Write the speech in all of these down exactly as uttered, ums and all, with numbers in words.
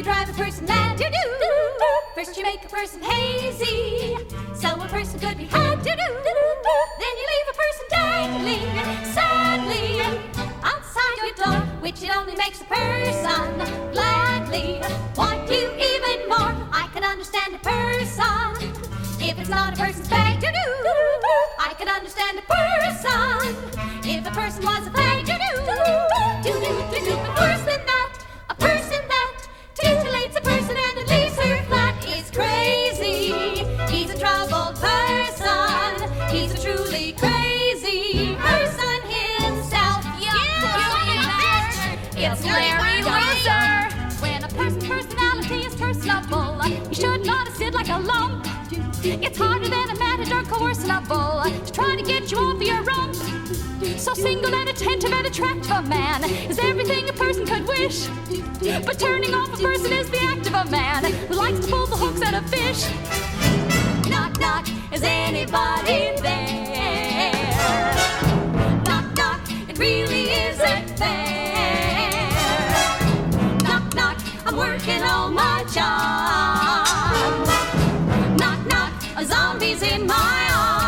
could drive a person mad. Do-do. First you make a person hazy, so a person could be had. Do-do. Then you leave a person dangling sadly outside your door, which it only makes a person gladly want you even more. I can understand a person if it's not a person's bag. Do-do. I can understand a person if a person was a flag. Do-do. Do-do. Do-do. But worse than that, a person that titillates a person and then leaves her flat is crazy. He's a troubled person. He's a truly crazy person himself. Yeah, yeah. It's Larry Loser. When a person's personality is personable, you should not sit like a lump. It's harder than a matador coercible to try to get you off your rump. So single and attentive and attractive a man is everything a person could wish. But turning off a person is the act of a man who likes to pull the hooks out of fish. Knock, knock, is anybody there? Knock, knock, it really isn't fair. Knock, knock, I'm working on my job. Knock, knock, a zombie's in my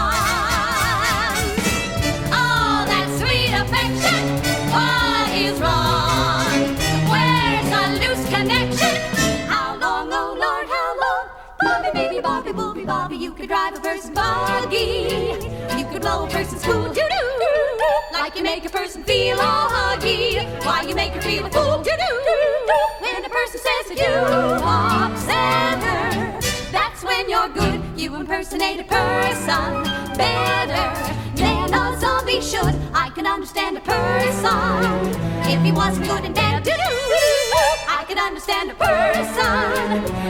arms. Oh, that sweet affection, what is wrong? Where's the loose connection? How long, oh Lord, how long? Bobby, baby, Bobby, booby, Bobby, you could drive a person buggy. You could blow a person's cool, doo-doo. Like you make a person feel all huggy. Why you make her feel a fool, doo-doo. When a person says to you, upset her, that's when you're good. You impersonate a person better than a zombie should. I can understand a person if he wasn't good and bad. I can understand a person